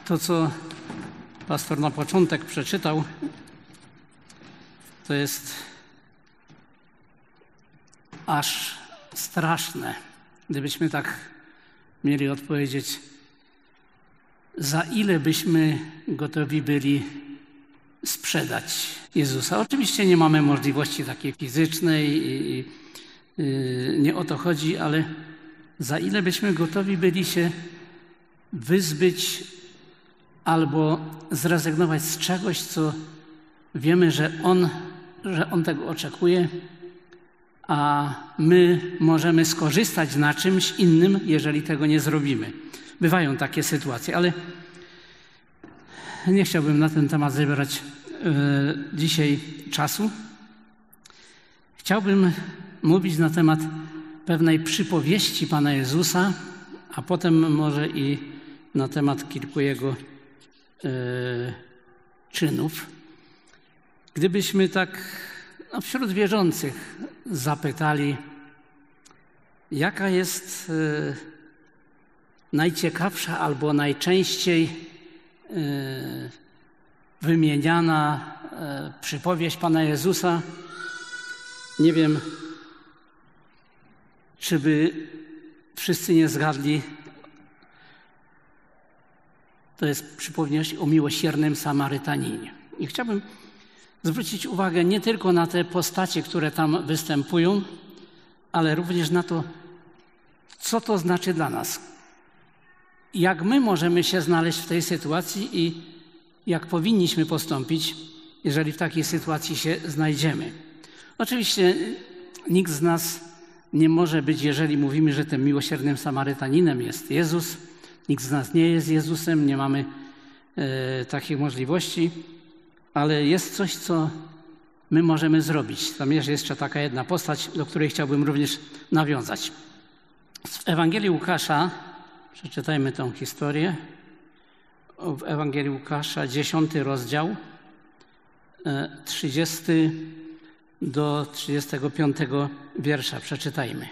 To, co pastor na początek przeczytał, to jest aż straszne, gdybyśmy tak mieli odpowiedzieć, za ile byśmy gotowi byli sprzedać Jezusa. Oczywiście nie mamy możliwości takiej fizycznej i nie o to chodzi, ale za ile byśmy gotowi byli się wyzbyć albo zrezygnować z czegoś, co wiemy, że On tego oczekuje, a my możemy skorzystać na czymś innym, jeżeli tego nie zrobimy. Bywają takie sytuacje, ale nie chciałbym na ten temat zabierać dzisiaj czasu. Chciałbym mówić na temat pewnej przypowieści Pana Jezusa, a potem może i na temat kilku Jego czynów. Gdybyśmy tak wśród wierzących zapytali, jaka jest najciekawsza albo najczęściej wymieniana przypowieść Pana Jezusa, nie wiem, czy by wszyscy nie zgadli. To jest przypowieść o miłosiernym Samarytaninie. I chciałbym zwrócić uwagę nie tylko na te postacie, które tam występują, ale również na to, co to znaczy dla nas. Jak my możemy się znaleźć w tej sytuacji i jak powinniśmy postąpić, jeżeli w takiej sytuacji się znajdziemy. Oczywiście nikt z nas nie może być, jeżeli mówimy, że tym miłosiernym Samarytaninem jest Jezus. Nikt z nas nie jest Jezusem, nie mamy takich możliwości, ale jest coś, co my możemy zrobić. Tam jest jeszcze taka jedna postać, do której chciałbym również nawiązać. W Ewangelii Łukasza, przeczytajmy tę historię, w Ewangelii Łukasza, 10 rozdział, 30 do 35 wiersza. Przeczytajmy.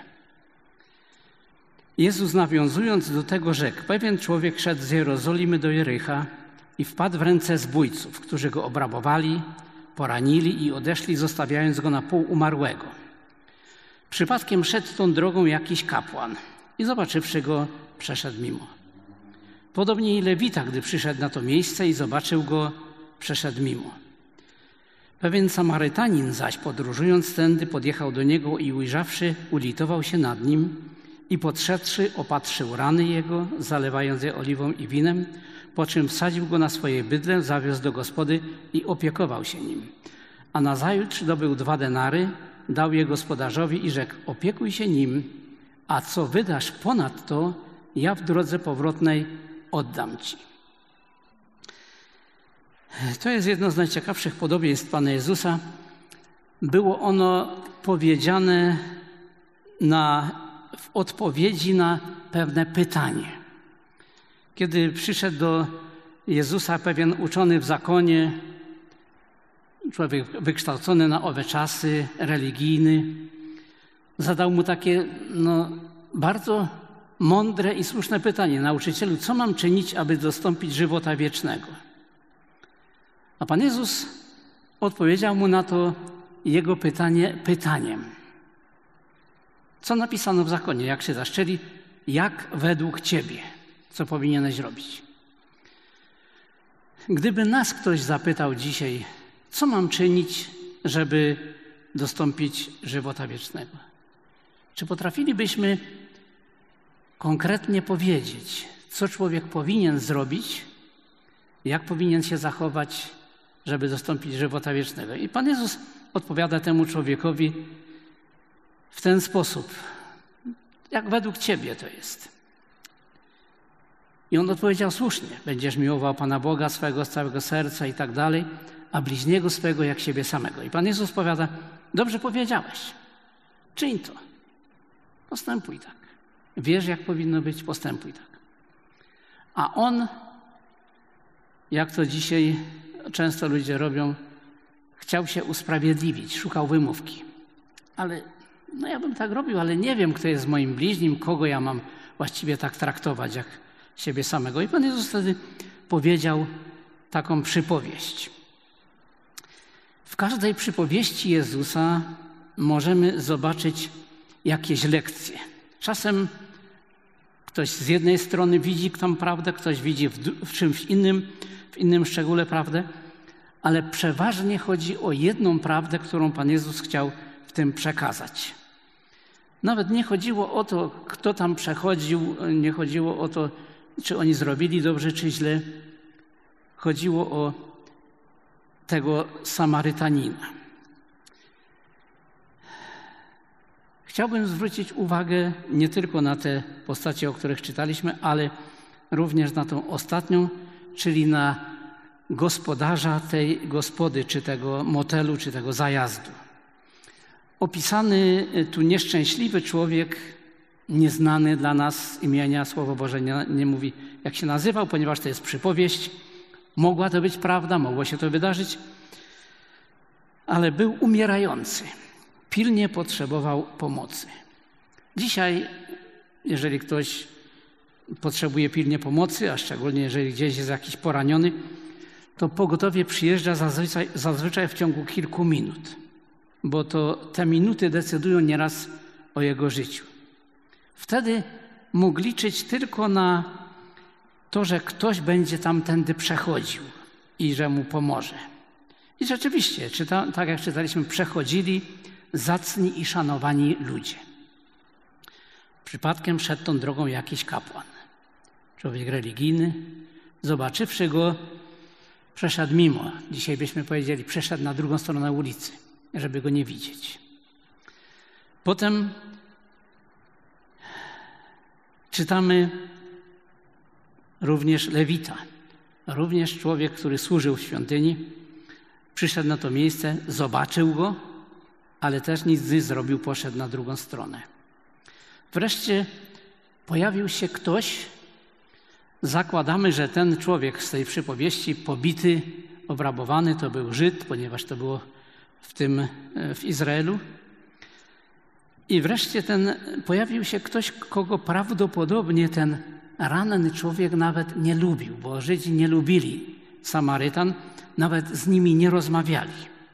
Jezus, nawiązując do tego, rzekł: pewien człowiek szedł z Jerozolimy do Jericha i wpadł w ręce zbójców, którzy go obrabowali, poranili i odeszli, zostawiając go na pół umarłego. Przypadkiem szedł tą drogą jakiś kapłan i zobaczywszy go, przeszedł mimo. Podobnie i Lewita, gdy przyszedł na to miejsce i zobaczył go, przeszedł mimo. Pewien Samarytanin zaś, podróżując tędy, podjechał do niego i ujrzawszy, ulitował się nad nim i podszedłszy, opatrzył rany jego, zalewając je oliwą i winem, po czym wsadził go na swoje bydlę, zawiózł do gospody i opiekował się nim. A nazajutrz dobył 2 denary, dał je gospodarzowi i rzekł: opiekuj się nim, a co wydasz ponadto, ja w drodze powrotnej oddam ci. To jest jedno z najciekawszych podobieństw Pana Jezusa. Było ono powiedziane w odpowiedzi na pewne pytanie. Kiedy przyszedł do Jezusa pewien uczony w zakonie, człowiek wykształcony na owe czasy, religijny, zadał mu takie bardzo mądre i słuszne pytanie: nauczycielu, co mam czynić, aby dostąpić żywota wiecznego? A Pan Jezus odpowiedział mu na to jego pytanie pytaniem. Co napisano w zakonie, jak się zaszczeli? Jak według Ciebie? Co powinieneś robić? Gdyby nas ktoś zapytał dzisiaj, co mam czynić, żeby dostąpić żywota wiecznego? Czy potrafilibyśmy konkretnie powiedzieć, co człowiek powinien zrobić, jak powinien się zachować, żeby dostąpić żywota wiecznego? I Pan Jezus odpowiada temu człowiekowi w ten sposób: jak według Ciebie to jest. I on odpowiedział słusznie: będziesz miłował Pana Boga swego z całego serca i tak dalej, a bliźniego swego jak siebie samego. I Pan Jezus powiada: dobrze powiedziałeś, czyń to, postępuj tak. Wiesz, jak powinno być, postępuj tak. A on, jak to dzisiaj często ludzie robią, chciał się usprawiedliwić, szukał wymówki. Ale ja bym tak robił, ale nie wiem, kto jest moim bliźnim, kogo ja mam właściwie tak traktować jak siebie samego. I Pan Jezus wtedy powiedział taką przypowieść. W każdej przypowieści Jezusa możemy zobaczyć jakieś lekcje. Czasem ktoś z jednej strony widzi tam prawdę, ktoś widzi w czymś innym, w innym szczególe prawdę, ale przeważnie chodzi o jedną prawdę, którą Pan Jezus chciał w tym przekazać. Nawet nie chodziło o to, kto tam przechodził, nie chodziło o to, czy oni zrobili dobrze, czy źle. Chodziło o tego Samarytanina. Chciałbym zwrócić uwagę nie tylko na te postacie, o których czytaliśmy, ale również na tą ostatnią, czyli na gospodarza tej gospody, czy tego motelu, czy tego zajazdu. Opisany tu nieszczęśliwy człowiek, nieznany dla nas imienia, Słowo Boże nie mówi, jak się nazywał, ponieważ to jest przypowieść. Mogła to być prawda, mogło się to wydarzyć, ale był umierający. Pilnie potrzebował pomocy. Dzisiaj, jeżeli ktoś potrzebuje pilnie pomocy, a szczególnie jeżeli gdzieś jest jakiś poraniony, to pogotowie przyjeżdża zazwyczaj w ciągu kilku minut, bo to te minuty decydują nieraz o jego życiu. Wtedy mógł liczyć tylko na to, że ktoś będzie tamtędy przechodził i że mu pomoże. I rzeczywiście, tak jak czytaliśmy, przechodzili zacni i szanowani ludzie. Przypadkiem szedł tą drogą jakiś kapłan, człowiek religijny. Zobaczywszy go, przeszedł mimo. Dzisiaj byśmy powiedzieli, przeszedł na drugą stronę ulicy, żeby go nie widzieć. Potem czytamy również Lewita, również człowiek, który służył w świątyni, przyszedł na to miejsce, zobaczył go, ale też nic nie zrobił, poszedł na drugą stronę. Wreszcie pojawił się ktoś, zakładamy, że ten człowiek z tej przypowieści, pobity, obrabowany, to był Żyd, ponieważ to było w Izraelu. I wreszcie pojawił się ktoś, kogo prawdopodobnie ten ranny człowiek nawet nie lubił, bo Żydzi nie lubili Samarytan, nawet z nimi nie rozmawiali.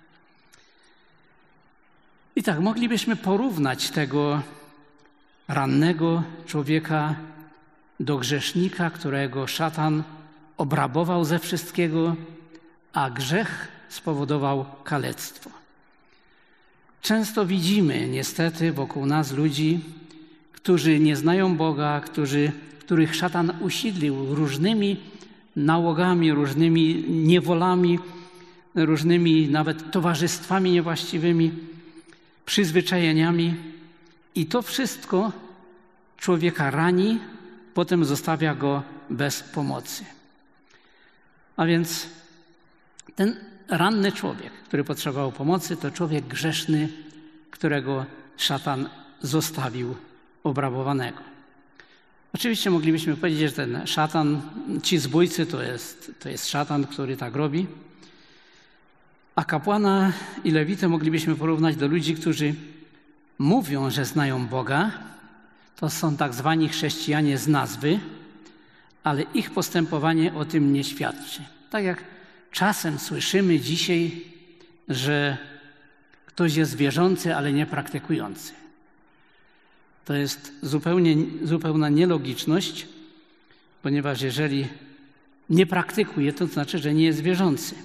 I tak moglibyśmy porównać tego rannego człowieka do grzesznika, którego szatan obrabował ze wszystkiego, a grzech spowodował kalectwo. Często widzimy niestety wokół nas ludzi, którzy nie znają Boga, których szatan usidlił różnymi nałogami, różnymi niewolami, różnymi nawet towarzystwami niewłaściwymi, przyzwyczajeniami. I to wszystko człowieka rani, potem zostawia go bez pomocy. A więc ten ranny człowiek, który potrzebował pomocy, to człowiek grzeszny, którego szatan zostawił obrabowanego. Oczywiście moglibyśmy powiedzieć, że ten szatan, ci zbójcy to jest szatan, który tak robi. A kapłana i lewitę moglibyśmy porównać do ludzi, którzy mówią, że znają Boga. To są tak zwani chrześcijanie z nazwy, ale ich postępowanie o tym nie świadczy. Tak jak czasem słyszymy dzisiaj, że ktoś jest wierzący, ale nie praktykujący. To jest zupełna nielogiczność, ponieważ jeżeli nie praktykuje, to znaczy, że nie jest wierzący.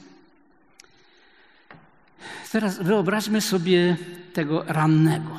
Teraz wyobraźmy sobie tego rannego.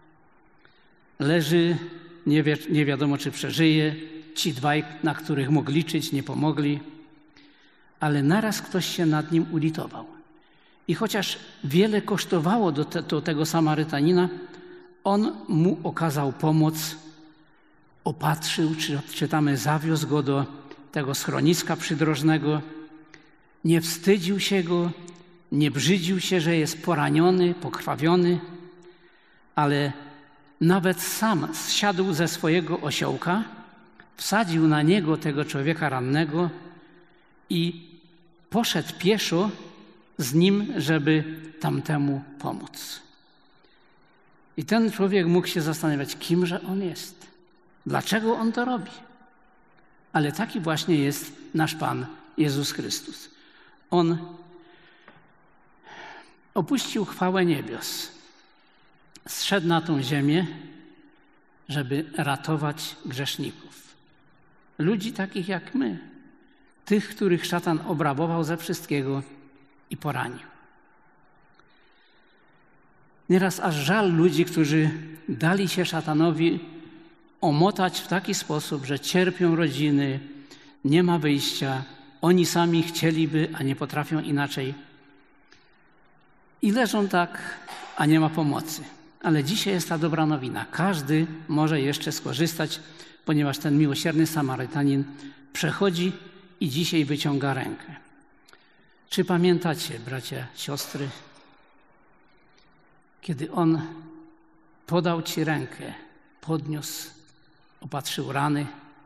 Leży, nie wiadomo czy przeżyje, ci dwaj, na których mógł liczyć, nie pomogli, ale naraz ktoś się nad nim ulitował. I chociaż wiele kosztowało do tego Samarytanina, on mu okazał pomoc, opatrzył, czytamy, zawiózł go do tego schroniska przydrożnego, nie wstydził się go, nie brzydził się, że jest poraniony, pokrwawiony, ale nawet sam zsiadł ze swojego osiołka, wsadził na niego tego człowieka rannego i poszedł pieszo z nim, żeby tamtemu pomóc. I ten człowiek mógł się zastanawiać, kimże on jest, dlaczego on to robi. Ale taki właśnie jest nasz Pan Jezus Chrystus. On opuścił chwałę niebios, zszedł na tą ziemię, żeby ratować grzeszników. Ludzi takich jak my, tych, których szatan obrabował ze wszystkiego i poranił. Nieraz aż żal ludzi, którzy dali się szatanowi omotać w taki sposób, że cierpią rodziny, nie ma wyjścia, oni sami chcieliby, a nie potrafią inaczej. I leżą tak, a nie ma pomocy. Ale dzisiaj jest ta dobra nowina. Każdy może jeszcze skorzystać, ponieważ ten miłosierny Samarytanin przechodzi i dzisiaj wyciąga rękę. Czy pamiętacie, bracia, siostry, kiedy on podał ci rękę, podniósł, opatrzył rany?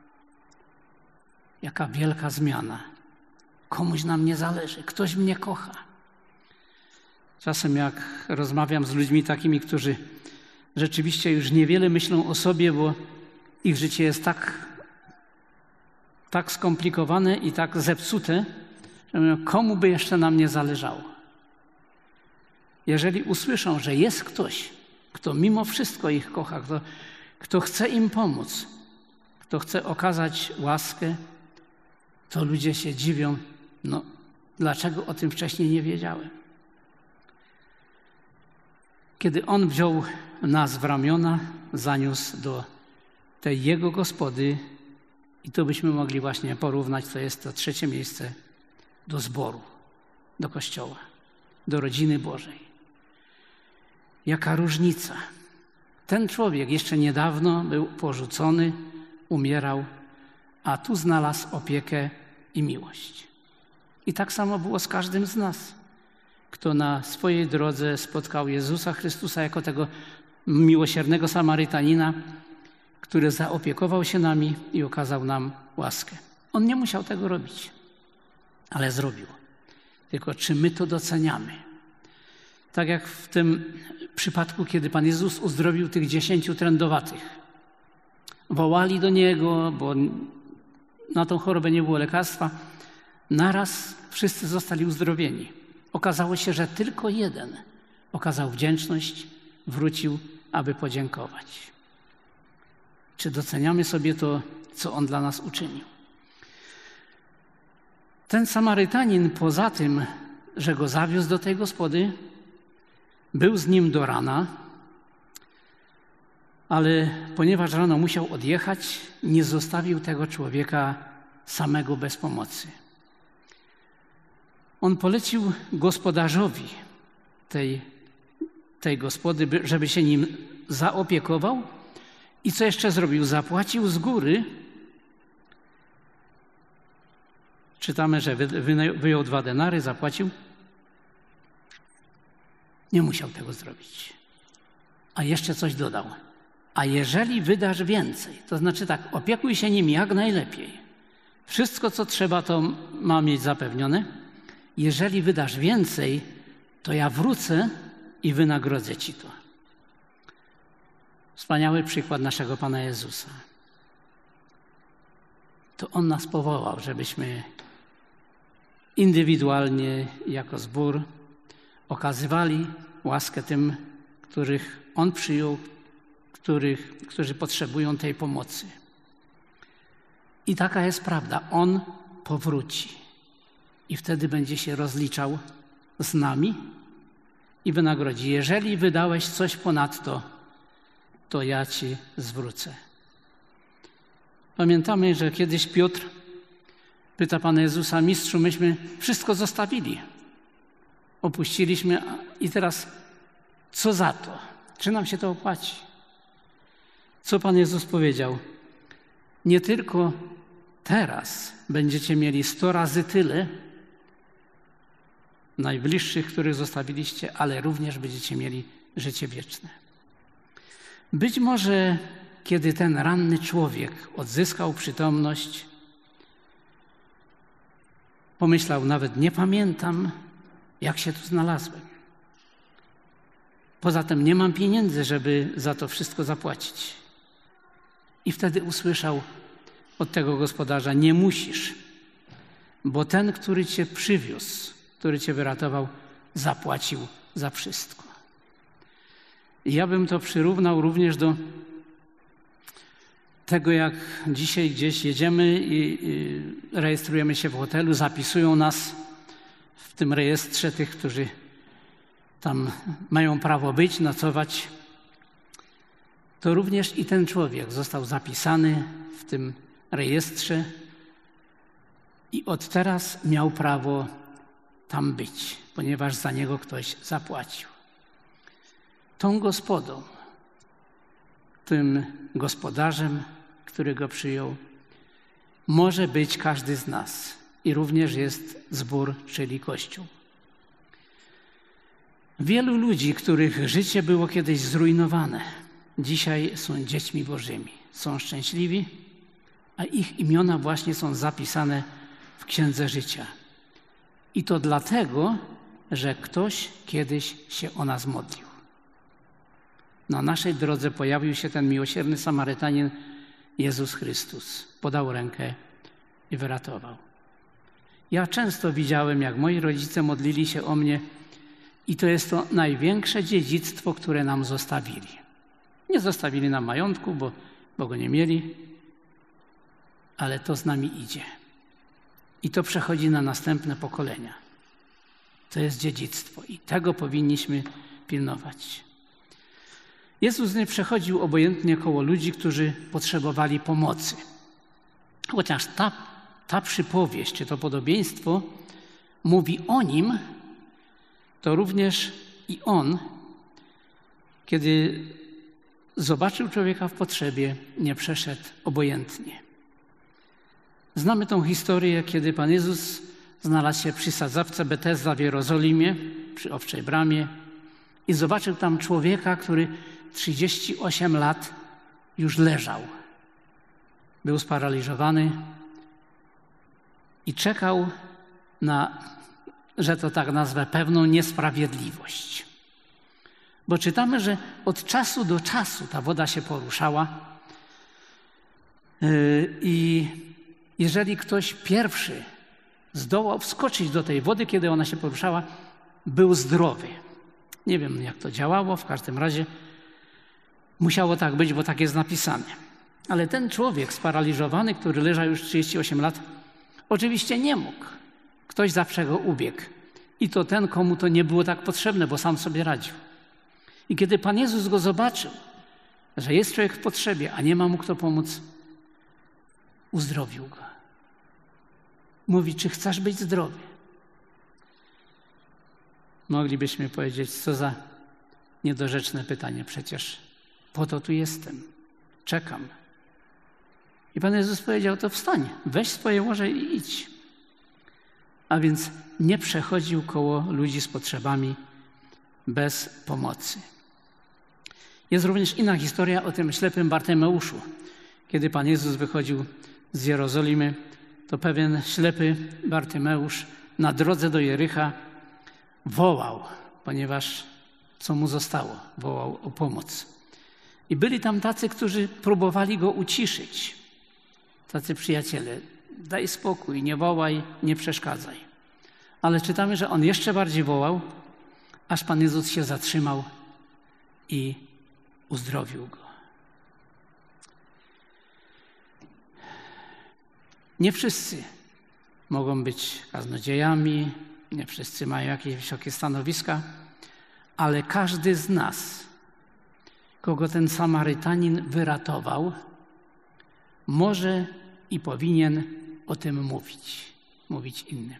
Jaka wielka zmiana. Komuś na mnie zależy, ktoś mnie kocha. Czasem jak rozmawiam z ludźmi takimi, którzy rzeczywiście już niewiele myślą o sobie, bo ich życie jest tak skomplikowane i tak zepsute, że mówią, komu by jeszcze na mnie zależało. Jeżeli usłyszą, że jest ktoś, kto mimo wszystko ich kocha, kto chce im pomóc, kto chce okazać łaskę, to ludzie się dziwią, dlaczego o tym wcześniej nie wiedziałem. Kiedy on wziął nas w ramiona, zaniósł do tej jego gospody i to byśmy mogli właśnie porównać, to jest to trzecie miejsce, do zboru, do Kościoła, do rodziny Bożej. Jaka różnica. Ten człowiek jeszcze niedawno był porzucony, umierał, a tu znalazł opiekę i miłość. I tak samo było z każdym z nas, kto na swojej drodze spotkał Jezusa Chrystusa jako tego miłosiernego Samarytanina, który zaopiekował się nami i okazał nam łaskę. On nie musiał tego robić, ale zrobił. Tylko czy my to doceniamy? Tak jak w tym przypadku, kiedy Pan Jezus uzdrowił tych 10 trędowatych. Wołali do Niego, bo na tą chorobę nie było lekarstwa. Naraz wszyscy zostali uzdrowieni. Okazało się, że tylko jeden okazał wdzięczność, wrócił, aby podziękować. Czy doceniamy sobie to, co On dla nas uczynił? Ten Samarytanin poza tym, że go zawiózł do tej gospody, był z nim do rana, ale ponieważ rano musiał odjechać, nie zostawił tego człowieka samego bez pomocy. On polecił gospodarzowi tej gospody, żeby się nim zaopiekował i co jeszcze zrobił? Zapłacił z góry. Czytamy, że wyjął 2 denary, zapłacił. Nie musiał tego zrobić. A jeszcze coś dodał. A jeżeli wydasz więcej, to znaczy tak, opiekuj się nim jak najlepiej. Wszystko, co trzeba, to ma mieć zapewnione. Jeżeli wydasz więcej, to ja wrócę i wynagrodzę ci to. Wspaniały przykład naszego Pana Jezusa. To On nas powołał, żebyśmy indywidualnie, jako zbór, okazywali łaskę tym, których On przyjął, którzy potrzebują tej pomocy. I taka jest prawda. On powróci i wtedy będzie się rozliczał z nami i wynagrodzi. Jeżeli wydałeś coś ponadto, to ja ci zwrócę. Pamiętamy, że kiedyś Piotr pyta Pana Jezusa: Mistrzu, myśmy wszystko zostawili. Opuściliśmy i teraz co za to? Czy nam się to opłaci? Co Pan Jezus powiedział? Nie tylko teraz będziecie mieli 100 razy tyle najbliższych, których zostawiliście, ale również będziecie mieli życie wieczne. Być może, kiedy ten ranny człowiek odzyskał przytomność, pomyślał: nawet nie pamiętam, jak się tu znalazłem. Poza tym nie mam pieniędzy, żeby za to wszystko zapłacić. I wtedy usłyszał od tego gospodarza: nie musisz. bo ten, który cię przywiózł, który cię wyratował, zapłacił za wszystko. I ja bym to przyrównał również do tego, jak dzisiaj gdzieś jedziemy i rejestrujemy się w hotelu, zapisują nas w tym rejestrze tych, którzy tam mają prawo być, nocować. To również i ten człowiek został zapisany w tym rejestrze i od teraz miał prawo tam być, ponieważ za niego ktoś zapłacił. Tą gospodą, tym gospodarzem, który go przyjął, może być każdy z nas i również jest zbór, czyli Kościół. Wielu ludzi, których życie było kiedyś zrujnowane, dzisiaj są dziećmi Bożymi, są szczęśliwi, a ich imiona właśnie są zapisane w Księdze Życia. I to dlatego, że ktoś kiedyś się o nas modlił. Na naszej drodze pojawił się ten miłosierny Samarytanin, Jezus Chrystus. Podał rękę i wyratował. Ja często widziałem, jak moi rodzice modlili się o mnie i to jest to największe dziedzictwo, które nam zostawili. Nie zostawili nam majątku, bo go nie mieli, ale to z nami idzie. I to przechodzi na następne pokolenia. To jest dziedzictwo i tego powinniśmy pilnować. Jezus nie przechodził obojętnie koło ludzi, którzy potrzebowali pomocy. Chociaż ta przypowieść, czy to podobieństwo mówi o Nim, to również i On, kiedy zobaczył człowieka w potrzebie, nie przeszedł obojętnie. Znamy tą historię, kiedy Pan Jezus znalazł się przy sadzawce Betesda w Jerozolimie, przy Owczej Bramie i zobaczył tam człowieka, który 38 lat już leżał. Był sparaliżowany i czekał na, że to tak nazwę, pewną niesprawiedliwość. Bo czytamy, że od czasu do czasu ta woda się poruszała i jeżeli ktoś pierwszy zdołał wskoczyć do tej wody, kiedy ona się poruszała, był zdrowy. Nie wiem, jak to działało, w każdym razie musiało tak być, bo tak jest napisane. Ale ten człowiek sparaliżowany, który leżał już 38 lat, oczywiście nie mógł. Ktoś zawsze go ubiegł. I to ten, komu to nie było tak potrzebne, bo sam sobie radził. I kiedy Pan Jezus go zobaczył, że jest człowiek w potrzebie, a nie ma mu kto pomóc, uzdrowił go. Mówi, czy chcesz być zdrowy? Moglibyśmy powiedzieć, co za niedorzeczne pytanie. Przecież po to tu jestem. Czekam. I Pan Jezus powiedział, to wstań, weź swoje łoże i idź. A więc nie przechodził koło ludzi z potrzebami bez pomocy. Jest również inna historia o tym ślepym Bartymeuszu. Kiedy Pan Jezus wychodził z Jerozolimy, to pewien ślepy Bartymeusz na drodze do Jericha wołał, ponieważ co mu zostało? Wołał o pomoc. I byli tam tacy, którzy próbowali go uciszyć. Tacy przyjaciele, daj spokój, nie wołaj, nie przeszkadzaj. Ale czytamy, że on jeszcze bardziej wołał, aż Pan Jezus się zatrzymał i uzdrowił go. Nie wszyscy mogą być kaznodziejami, nie wszyscy mają jakieś wysokie stanowiska, ale każdy z nas, kogo ten Samarytanin wyratował, może i powinien o tym mówić innym.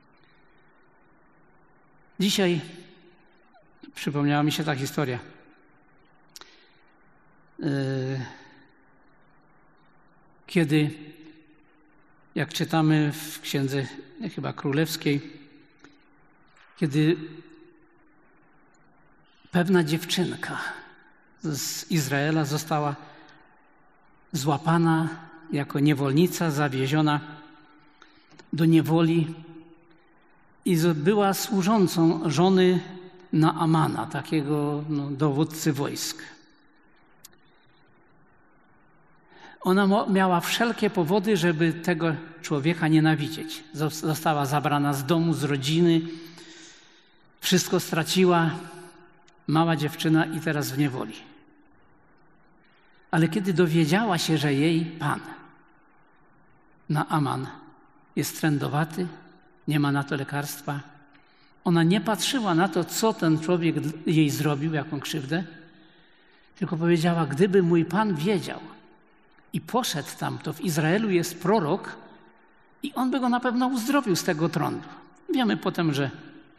Dzisiaj przypomniała mi się ta historia. Kiedy, jak czytamy w Księdze chyba Królewskiej, kiedy pewna dziewczynka z Izraela została złapana jako niewolnica, zawieziona do niewoli i była służącą żony Naamana, takiego dowódcy wojsk. Ona miała wszelkie powody, żeby tego człowieka nienawidzieć. Została zabrana z domu, z rodziny, wszystko straciła, mała dziewczyna i teraz w niewoli. Ale kiedy dowiedziała się, że jej pan, Naaman, jest trędowaty, nie ma na to lekarstwa, ona nie patrzyła na to, co ten człowiek jej zrobił, jaką krzywdę, tylko powiedziała, gdyby mój pan wiedział i poszedł tam, to w Izraelu jest prorok i on by go na pewno uzdrowił z tego trądu. Wiemy potem, że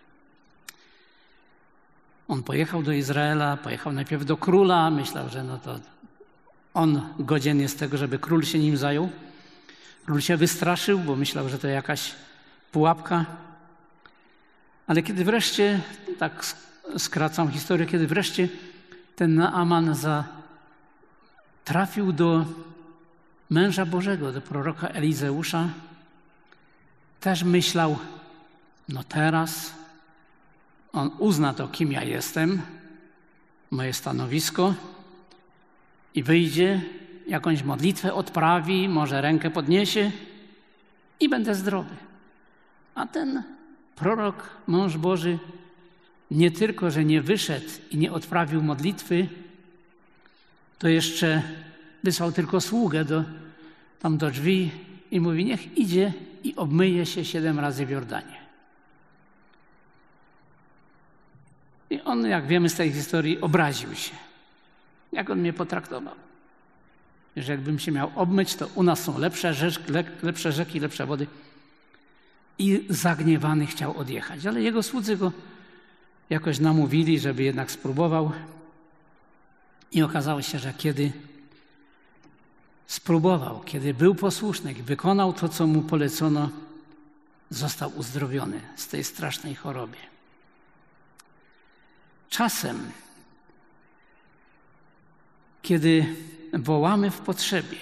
on pojechał do Izraela, pojechał najpierw do króla, myślał, że no to on godzien jest tego, żeby król się nim zajął. Król się wystraszył, bo myślał, że to jakaś pułapka. Ale kiedy wreszcie, tak skracam historię, kiedy wreszcie ten Naaman trafił do męża Bożego, do proroka Elizeusza, też myślał, no teraz on uzna to, kim ja jestem, moje stanowisko i wyjdzie, jakąś modlitwę odprawi, może rękę podniesie i będę zdrowy. A ten prorok, mąż Boży, nie tylko, że nie wyszedł i nie odprawił modlitwy, to jeszcze wysłał tylko sługę do drzwi i mówi, niech idzie i obmyje się 7 razy w Jordanie. I on, jak wiemy z tej historii, obraził się. Jak on mnie potraktował? Że jakbym się miał obmyć, to u nas są lepsze rzeki, lepsze wody. I zagniewany chciał odjechać. Ale jego słudzy go jakoś namówili, żeby jednak spróbował. I okazało się, że kiedy spróbował, kiedy był posłuszny i wykonał to, co mu polecono, został uzdrowiony z tej strasznej choroby. Czasem, kiedy wołamy w potrzebie,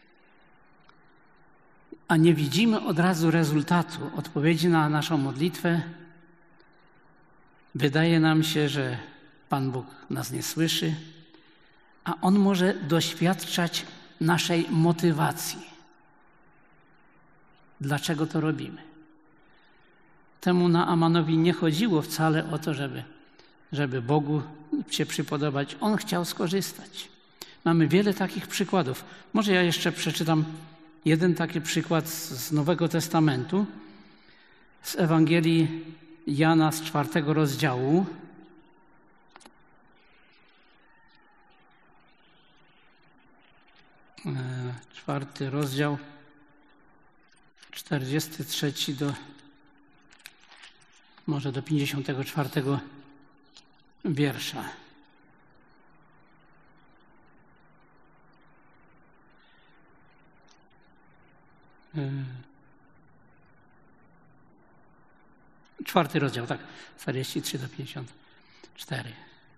a nie widzimy od razu rezultatu, odpowiedzi na naszą modlitwę, wydaje nam się, że Pan Bóg nas nie słyszy, a On może doświadczać naszej motywacji. Dlaczego to robimy? Temu Naamanowi nie chodziło wcale o to, żeby Bogu się przypodobać. On chciał skorzystać. Mamy wiele takich przykładów. Może ja jeszcze przeczytam jeden taki przykład z Nowego Testamentu, z Ewangelii Jana z 4 rozdziału. Czwarty rozdział, 43 może do 54 wiersza. Czwarty rozdział, tak, 43 do 54.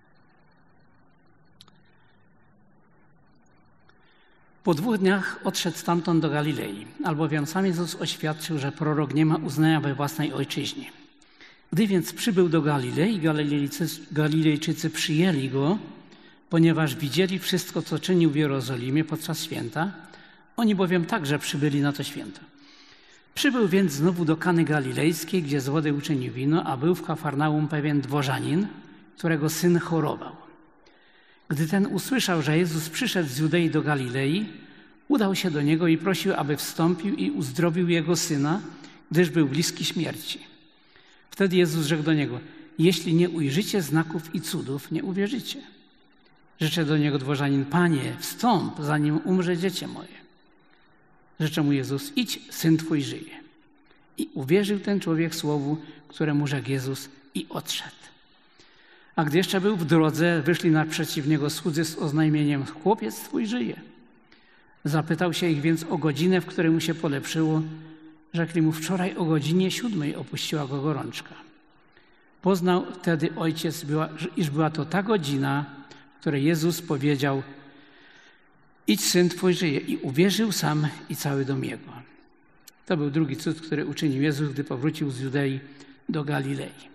Po 2 dniach odszedł stamtąd do Galilei, albowiem sam Jezus oświadczył, że prorok nie ma uznania we własnej ojczyźnie. Gdy więc przybył do Galilei, Galilejczycy przyjęli go, ponieważ widzieli wszystko, co czynił w Jerozolimie podczas święta. Oni bowiem także przybyli na to święto. Przybył więc znowu do Kany Galilejskiej, gdzie z wody uczynił wino, a był w Kafarnaum pewien dworzanin, którego syn chorował. Gdy ten usłyszał, że Jezus przyszedł z Judei do Galilei, udał się do niego i prosił, aby wstąpił i uzdrowił jego syna, gdyż był bliski śmierci. Wtedy Jezus rzekł do niego: jeśli nie ujrzycie znaków i cudów, nie uwierzycie. Rzecze do niego dworzanin: Panie, wstąp, zanim umrze dziecię moje. Rzecze mu Jezus: idź, syn twój żyje. I uwierzył ten człowiek słowu, któremu rzekł Jezus, i odszedł. A gdy jeszcze był w drodze, wyszli naprzeciw niego słudzy z oznajmieniem: chłopiec twój żyje. Zapytał się ich więc o godzinę, w której mu się polepszyło. Rzekli mu: wczoraj o godzinie 7 opuściła go gorączka. Poznał wtedy ojciec, iż była to ta godzina, w której Jezus powiedział: idź, syn twój żyje. I uwierzył sam i cały dom jego. To był drugi cud, który uczynił Jezus, gdy powrócił z Judei do Galilei.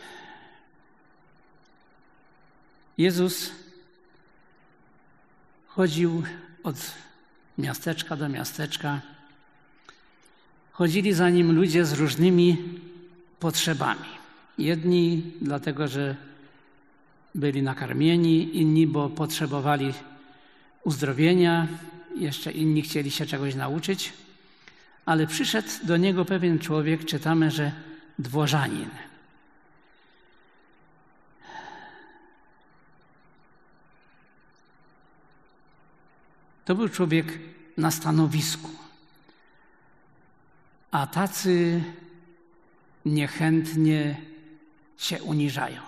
Jezus chodził od miasteczka do miasteczka. Chodzili za nim ludzie z różnymi potrzebami. Jedni dlatego, że byli nakarmieni, inni, bo potrzebowali uzdrowienia, jeszcze inni chcieli się czegoś nauczyć. Ale przyszedł do niego pewien człowiek, czytamy, że dworzanin. To był człowiek na stanowisku, a tacy niechętnie się uniżają.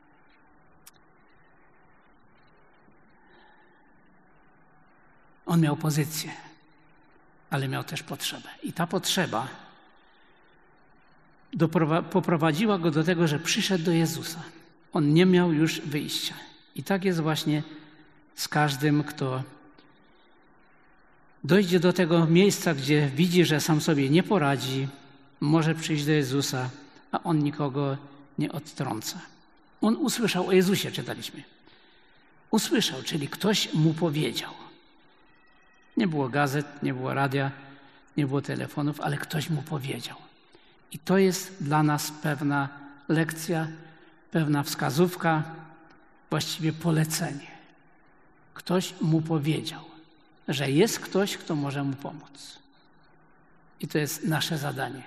On miał pozycję, ale miał też potrzebę. I ta potrzeba poprowadziła go do tego, że przyszedł do Jezusa. On nie miał już wyjścia. I tak jest właśnie z każdym, kto dojdzie do tego miejsca, gdzie widzi, że sam sobie nie poradzi, może przyjść do Jezusa, a On nikogo nie odtrąca. On usłyszał o Jezusie, czytaliśmy. Usłyszał, czyli ktoś mu powiedział. Nie było gazet, nie było radia, nie było telefonów, ale ktoś mu powiedział. I to jest dla nas pewna lekcja, pewna wskazówka, właściwie polecenie. Ktoś mu powiedział, że jest ktoś, kto może mu pomóc. I to jest nasze zadanie.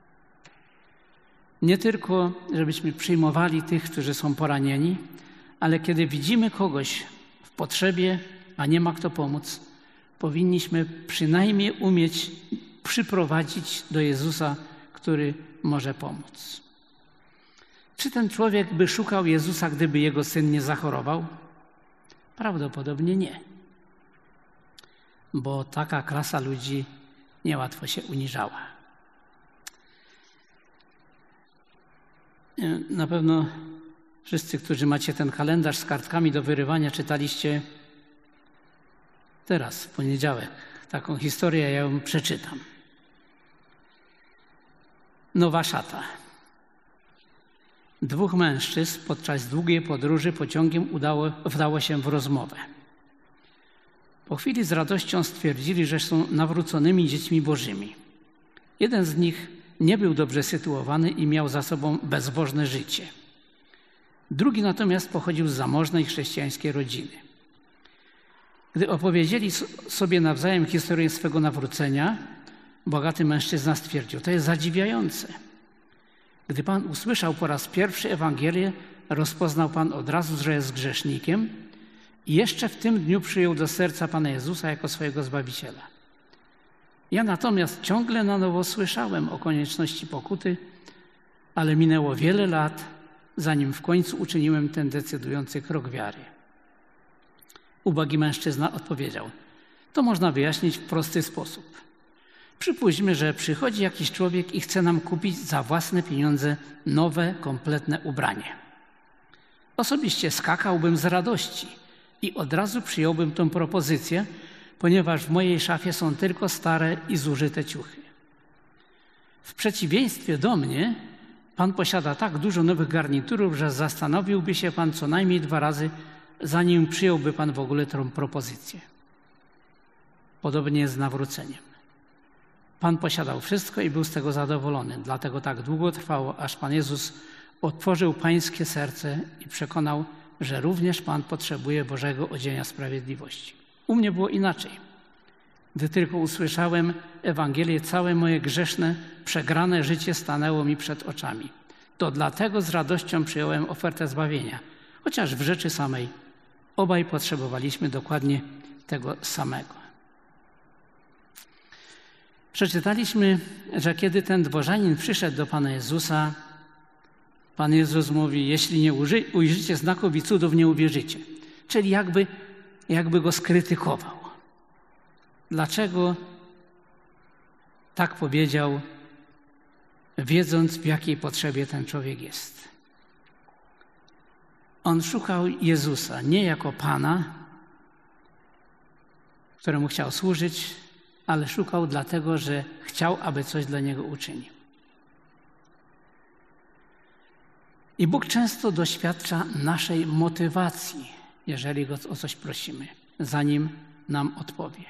Nie tylko, żebyśmy przyjmowali tych, którzy są poranieni, ale kiedy widzimy kogoś w potrzebie, a nie ma kto pomóc, powinniśmy przynajmniej umieć przyprowadzić do Jezusa, który może pomóc. Czy ten człowiek by szukał Jezusa, gdyby jego syn nie zachorował? Prawdopodobnie nie. Bo taka klasa ludzi niełatwo się uniżała. Na pewno wszyscy, którzy macie ten kalendarz z kartkami do wyrywania, czytaliście teraz, w poniedziałek, taką historię, ja ją przeczytam. Nowa szata. 2 mężczyzn podczas długiej podróży pociągiem wdało się w rozmowę. Po chwili z radością stwierdzili, że są nawróconymi dziećmi bożymi. Jeden z nich nie był dobrze sytuowany i miał za sobą bezbożne życie. Drugi natomiast pochodził z zamożnej chrześcijańskiej rodziny. Gdy opowiedzieli sobie nawzajem historię swego nawrócenia, bogaty mężczyzna stwierdził: to jest zadziwiające. Gdy Pan usłyszał po raz pierwszy Ewangelię, rozpoznał Pan od razu, że jest grzesznikiem i jeszcze w tym dniu przyjął do serca Pana Jezusa jako swojego Zbawiciela. Ja natomiast ciągle na nowo słyszałem o konieczności pokuty, ale minęło wiele lat, zanim w końcu uczyniłem ten decydujący krok wiary. Ubogi mężczyzna odpowiedział: to można wyjaśnić w prosty sposób. Przypuśćmy, że przychodzi jakiś człowiek i chce nam kupić za własne pieniądze nowe, kompletne ubranie. Osobiście skakałbym z radości i od razu przyjąłbym tę propozycję, ponieważ w mojej szafie są tylko stare i zużyte ciuchy. W przeciwieństwie do mnie, Pan posiada tak dużo nowych garniturów, że zastanowiłby się Pan co najmniej 2 razy, zanim przyjąłby Pan w ogóle tę propozycję. Podobnie jest z nawróceniem. Pan posiadał wszystko i był z tego zadowolony. Dlatego tak długo trwało, aż Pan Jezus otworzył pańskie serce i przekonał, że również Pan potrzebuje Bożego odzienia sprawiedliwości. U mnie było inaczej. Gdy tylko usłyszałem Ewangelię, całe moje grzeszne, przegrane życie stanęło mi przed oczami. To dlatego z radością przyjąłem ofertę zbawienia, chociaż w rzeczy samej obaj potrzebowaliśmy dokładnie tego samego. Przeczytaliśmy, że kiedy ten dworzanin przyszedł do Pana Jezusa, Pan Jezus mówi: jeśli nie ujrzycie znaków i cudów, nie uwierzycie. Czyli jakby go skrytykował. Dlaczego tak powiedział, wiedząc, w jakiej potrzebie ten człowiek jest? On szukał Jezusa nie jako Pana, któremu chciał służyć, ale szukał dlatego, że chciał, aby coś dla niego uczynił. I Bóg często doświadcza naszej motywacji, jeżeli Go o coś prosimy. zanim nam odpowie.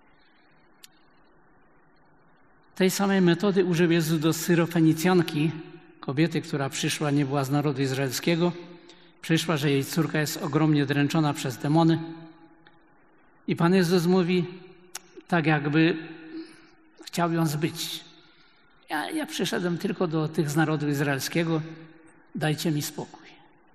Tej samej metody użył Jezus do Syrofenicjanki, kobiety, która przyszła, nie była z narodu izraelskiego. Przyszła, że jej córka jest ogromnie dręczona przez demony. I Pan Jezus mówi, tak jakby chciał ją zbyć. Ja przyszedłem tylko do tych z narodu izraelskiego, dajcie mi spokój.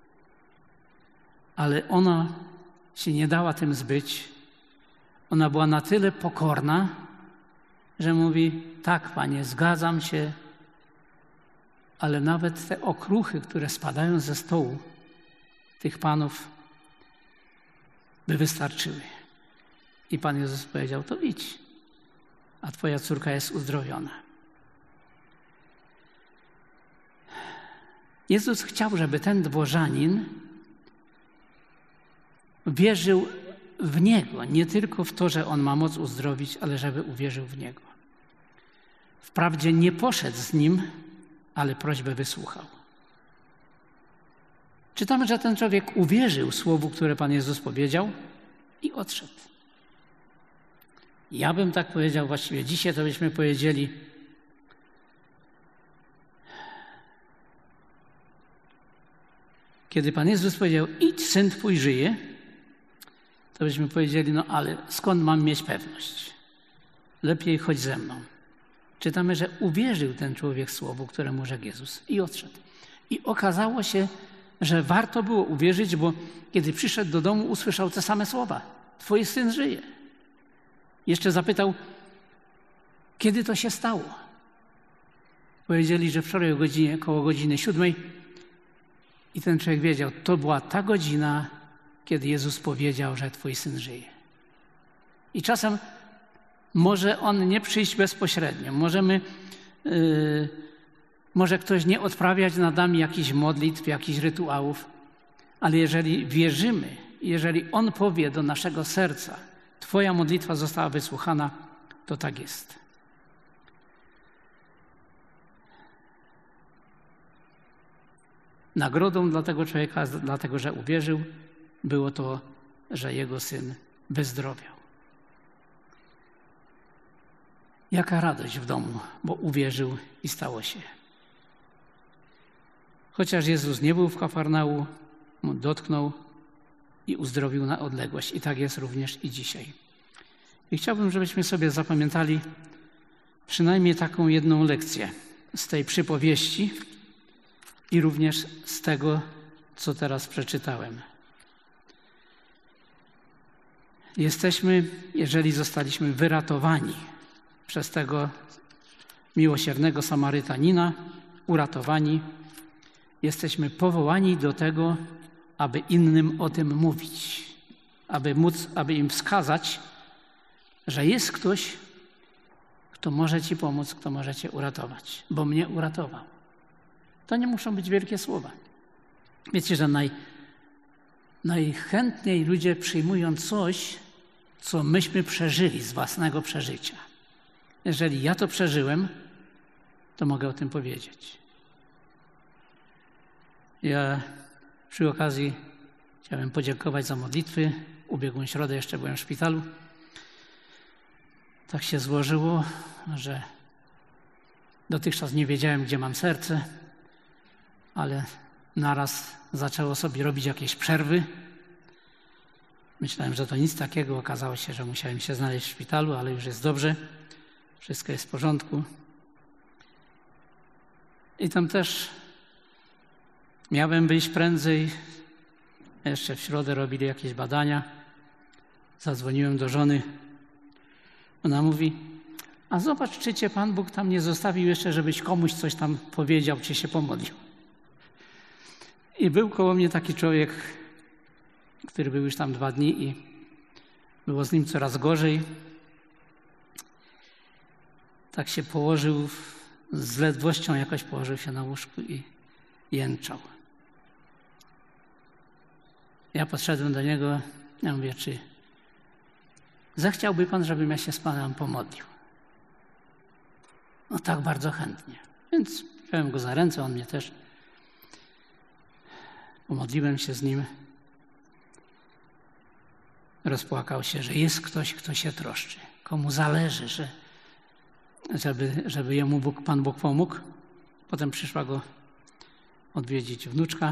Ale ona się nie dała tym zbyć. Ona była na tyle pokorna, że mówi, tak, Panie, zgadzam się, ale nawet te okruchy, które spadają ze stołu tych panów, by wystarczyły. I Pan Jezus powiedział, to idź, a twoja córka jest uzdrowiona. Jezus chciał, żeby ten dworzanin wierzył w Niego, nie tylko w to, że On ma moc uzdrowić, ale żeby uwierzył w Niego. Wprawdzie nie poszedł z Nim, ale prośbę wysłuchał. Czytamy, że ten człowiek uwierzył słowu, które Pan Jezus powiedział i odszedł. Ja bym tak powiedział, właściwie dzisiaj to byśmy powiedzieli, kiedy Pan Jezus powiedział, idź, syn twój żyje, to byśmy powiedzieli, no ale skąd mam mieć pewność? Lepiej chodź ze mną. Czytamy, że uwierzył ten człowiek słowu, któremu rzekł Jezus i odszedł. I okazało się, że warto było uwierzyć, bo kiedy przyszedł do domu, usłyszał te same słowa. Twój syn żyje. Jeszcze zapytał, kiedy to się stało? Powiedzieli, że wczoraj koło godziny 7. I ten człowiek wiedział, to była ta godzina, kiedy Jezus powiedział, że twój syn żyje. I czasem może on nie przyjść bezpośrednio. Może ktoś nie odprawiać nad nami jakichś modlitw, jakichś rytuałów, ale jeżeli wierzymy, jeżeli On powie do naszego serca, twoja modlitwa została wysłuchana, to tak jest. Nagrodą dla tego człowieka, dlatego że uwierzył, było to, że jego syn wyzdrowiał. Jaka radość w domu, bo uwierzył i stało się. Chociaż Jezus nie był w Kafarnaum, dotknął i uzdrowił na odległość. I tak jest również i dzisiaj. I chciałbym, żebyśmy sobie zapamiętali przynajmniej taką jedną lekcję z tej przypowieści i również z tego, co teraz przeczytałem. Jeżeli zostaliśmy wyratowani przez tego miłosiernego Samarytanina, uratowani, jesteśmy powołani do tego, aby innym o tym mówić, aby im wskazać, że jest ktoś, kto może ci pomóc, kto może cię uratować, bo mnie uratował. To nie muszą być wielkie słowa. Wiecie, że najchętniej ludzie przyjmują coś, co myśmy przeżyli z własnego przeżycia. Jeżeli ja to przeżyłem, to mogę o tym powiedzieć. Ja przy okazji chciałem podziękować za modlitwy. Ubiegłą środę jeszcze byłem w szpitalu. Tak się złożyło, że dotychczas nie wiedziałem, gdzie mam serce, ale naraz zaczęło sobie robić jakieś przerwy. Myślałem, że to nic takiego. Okazało się, że musiałem się znaleźć w szpitalu, ale już jest dobrze. Wszystko jest w porządku. I tam też miałem wyjść prędzej. Jeszcze w środę robili jakieś badania. Zadzwoniłem do żony. Ona mówi, a zobacz, czy cię Pan Bóg tam nie zostawił jeszcze, żebyś komuś coś tam powiedział, czy się pomodlił. I był koło mnie taki człowiek, który był już tam 2 dni i było z nim coraz gorzej. Tak się położył, z ledwością jakoś położył się na łóżku i jęczał. Ja podszedłem do niego, ja mówię, czy zechciałby Pan, żebym ja się z Panem pomodlił? No tak, bardzo chętnie. Więc wziąłem go za ręce, on mnie też. Pomodliłem się z nim. rozpłakał się, że jest ktoś, kto się troszczy, komu zależy, żeby jemu Pan Bóg pomógł. Potem przyszła go odwiedzić wnuczka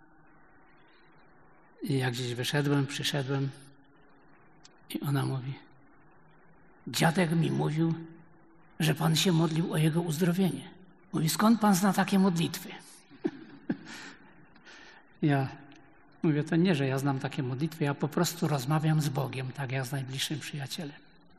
i jak gdzieś przyszedłem i ona mówi: dziadek mi mówił, że Pan się modlił o jego uzdrowienie. Mówi: skąd Pan zna takie modlitwy? Ja mówię: to nie, że ja znam takie modlitwy, ja po prostu rozmawiam z Bogiem, tak jak z najbliższym przyjacielem.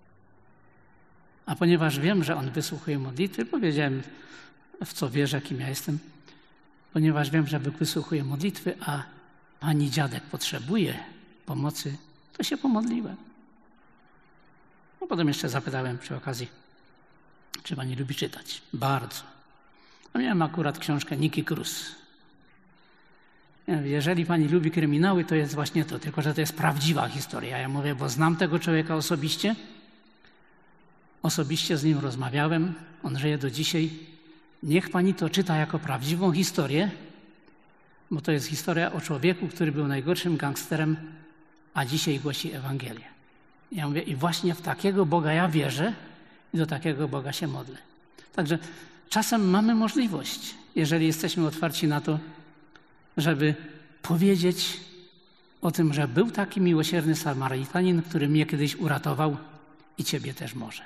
A ponieważ wiem, że On wysłuchuje modlitwy, powiedziałem, w co wierzę, kim ja jestem, ponieważ wiem, że Bóg wysłuchuje modlitwy, a pani dziadek potrzebuje pomocy, to się pomodliłem. No potem jeszcze zapytałem przy okazji, czy pani lubi czytać. Bardzo. A miałem akurat książkę Niki Cruz. Ja mówię: jeżeli pani lubi kryminały, to jest właśnie to, tylko że to jest prawdziwa historia. Ja mówię, bo znam tego człowieka osobiście. Osobiście z nim rozmawiałem. On żyje do dzisiaj. Niech pani to czyta jako prawdziwą historię, bo to jest historia o człowieku, który był najgorszym gangsterem, a dzisiaj głosi Ewangelię. Ja mówię: i właśnie w takiego Boga ja wierzę i do takiego Boga się modlę. Także czasem mamy możliwość, jeżeli jesteśmy otwarci na to, żeby powiedzieć o tym, że był taki miłosierny Samarytanin, który mnie kiedyś uratował i ciebie też może.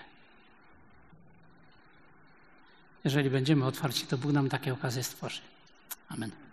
Jeżeli będziemy otwarci, to Bóg nam takie okazje stworzy. Amen.